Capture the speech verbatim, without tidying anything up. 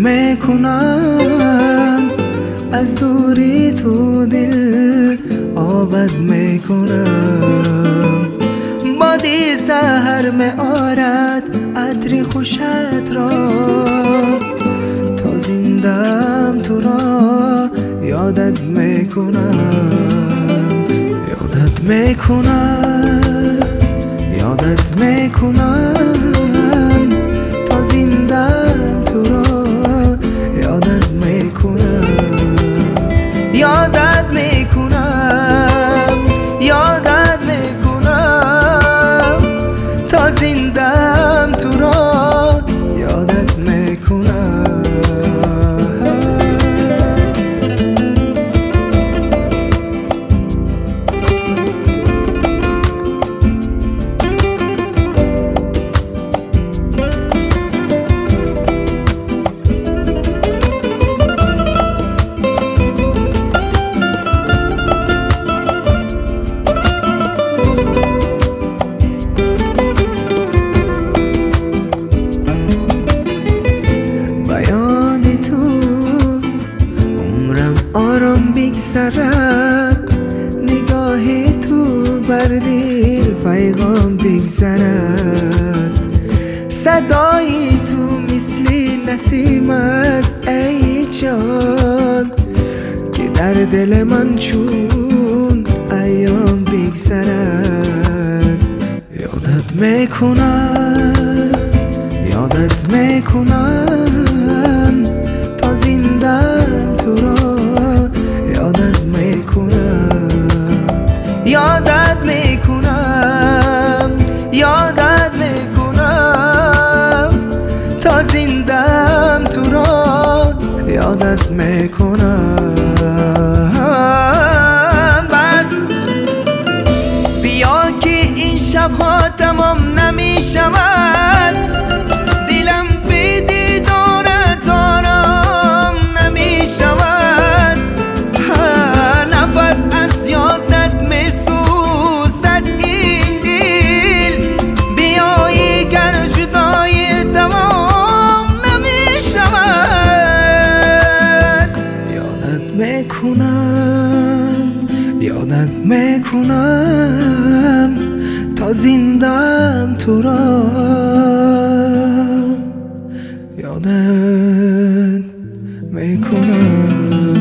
میکنم، از دوری تو دل آبد میکنم. بادی سحر می آرد عطر خوشت را، تا زندم تو را یادت میکنم. یادت میکنم، یادت میکنم، تا زندم تو را یادت میکنم. یادت میکنم، یادت میکنم، تا زندم تو را یادت میکنم. آرام بگذرد، نگاه تو بر دل پیغام بگذرد. صدای تو مثل نسیم است ای جان، که در دل من چون ایام بگذرد. یادت میکنم، یادت میکنم، تا زندم تو را یادت میکنم. یادت میکنم، یادت میکنم، تا زندم تو را یادت میکنم. بس بیا که این شبها تمام نمیشود، دلم بی دیدارت آرام نمیشود. نفس از یادت میسوزد این دل، بیایی گر جدای دوام نمیشود. یادت میکنم، یادت میکنم، تا زندم تو را یادت میکنم.